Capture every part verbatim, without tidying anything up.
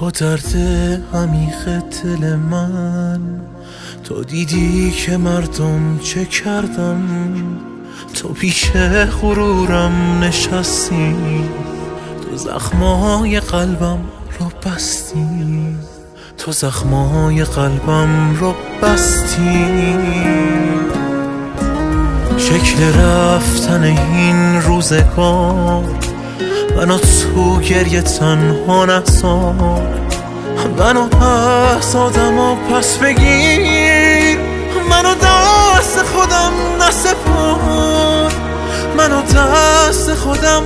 با درد عمیق دل من. تو دیدی که مردم چه کردم، تو پیش غرورم نشستی، تو زخمای قلبم رو بستی، تو زخمای قلبم رو بستی. شکل رفتن این روزگار منو تو گریه تنها نذار، منو پس آدم و پس بگیر، منو دست خودم نسپار، منو دست خودم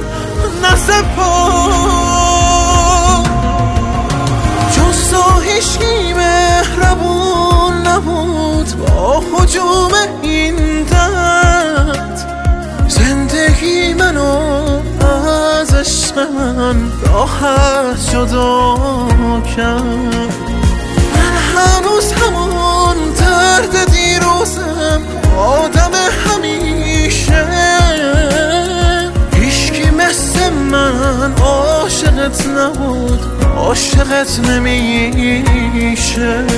نسپار. جز تو هیچکی مهربون نبود با هجوم این درد، زندگی منو از عشق من راحت جدا کرد. من هنوز همون درد دیروزم، آدم همیشه، هیچکی مثل من عاشقت نبود، عاشقت نمیشه.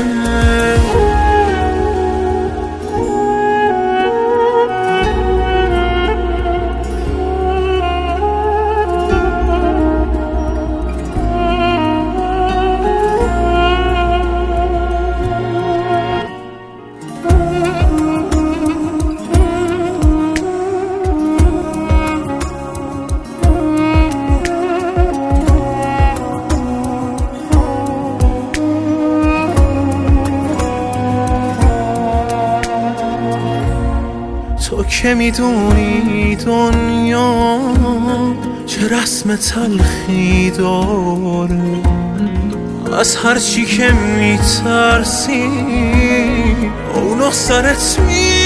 تو که میدونی دنیا چه رسم تلخی داره، از هر چی که میترسی اونو سرت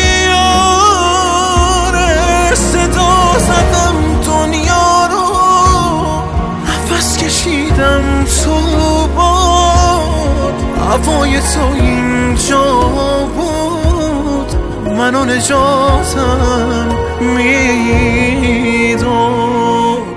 میاره. صدا زدم دنیا رو، نفس کشیدم تو باد، هوای تو اینجا بود، منو نجاتم میداد.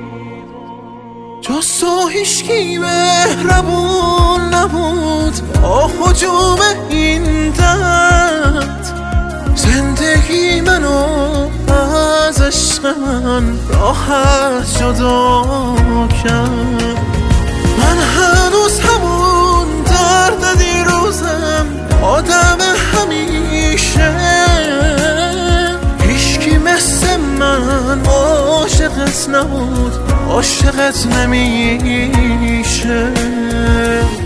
جز تو هیچکی مهربون نبود با هجوم این درد، زندگی منو از عشق من راحت جدا کرد. من هنوز همون درد دیروزم، آدم همیشه، هیچکی مثل من عاشقت نبود، عاشقت نمیشه.